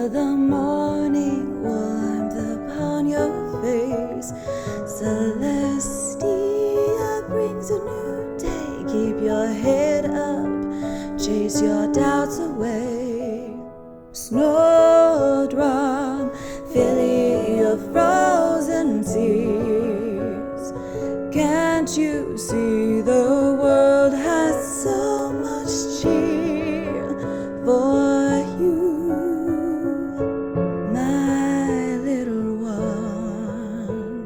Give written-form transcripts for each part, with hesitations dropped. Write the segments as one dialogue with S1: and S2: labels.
S1: Feel the morning warmth upon your face. Celestia brings a new day. Keep your head up, chase your doubts away. Snowdrop, fill your frozen tears. Can't you see the world has so much cheer for you, my little one?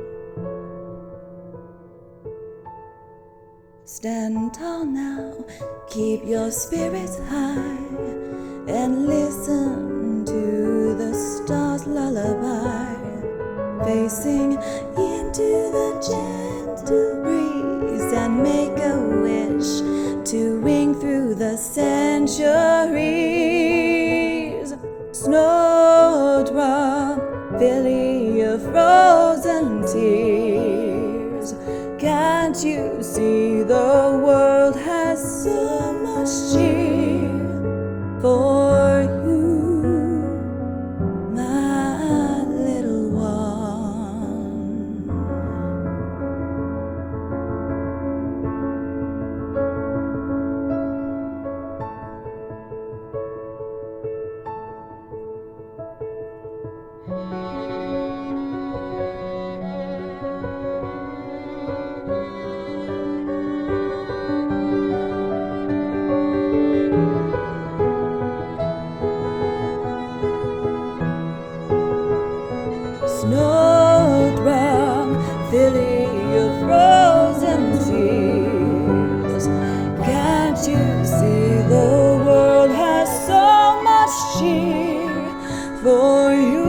S1: Stand tall now, keep your spirits high, and listen to the stars' lullaby, facing into the gentle breeze, and make a wish to ring through the centuries. Snowdrop, fill your frozen tears. Can't you see the world has so much cheer for you, my little one? Snowdrop, fill your frozen tears. Can't you see the world has so much cheer for you?